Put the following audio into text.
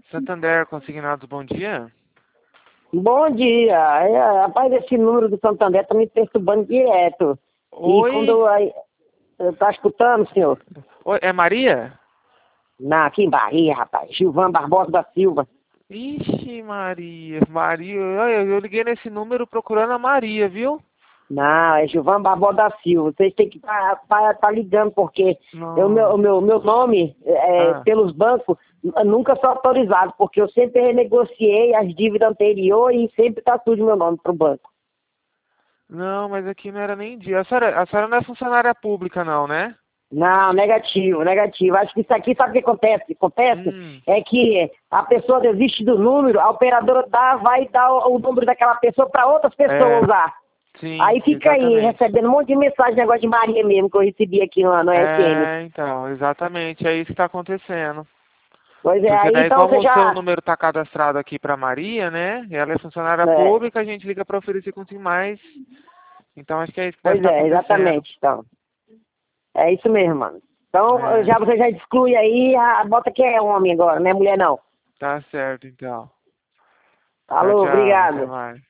Santander Consignados, bom dia. Bom dia. Rapaz, esse número do Santander tá me perturbando direto. Oi? E quando tá escutando, senhor? Oi, é Maria? Aqui em Bahia, rapaz. Gilvan Barbosa da Silva. Ixi, Maria. Maria, olha, eu liguei nesse número procurando a Maria, viu? Não, é Gilvan Barbosa da Silva. Vocês têm que tá ligando, porque Não. meu nome, Ah. pelos bancos, nunca sou autorizado, porque eu sempre renegociei as dívidas anteriores e sempre tá tudo meu nome pro banco. Não, mas aqui não era nem dia. A senhora não é funcionária pública, não, né? Não, negativo, negativo. Acho que isso aqui, sabe o que acontece? Acontece Hum. é que a pessoa desiste do número, a operadora vai dar o número daquela pessoa para outras pessoas É, usar. sim, Aí fica aí exatamente. recebendo um monte de mensagem, negócio de Maria mesmo, que eu recebi aqui no SM. É, então, exatamente. É isso que está acontecendo. Pois é, Porque aí daí, então como você o seu já. número está cadastrado aqui para Maria, né? E ela é funcionária É, pública, a gente liga para oferecer consigo mais. Então, acho que é isso que deve pois estar é, acontecendo. exatamente. Então, é isso mesmo, mano. Então É, você já exclui aí, bota que é homem agora, não é mulher não. tá certo, então. Tchau, Alô, tchau. Até obrigado. mais.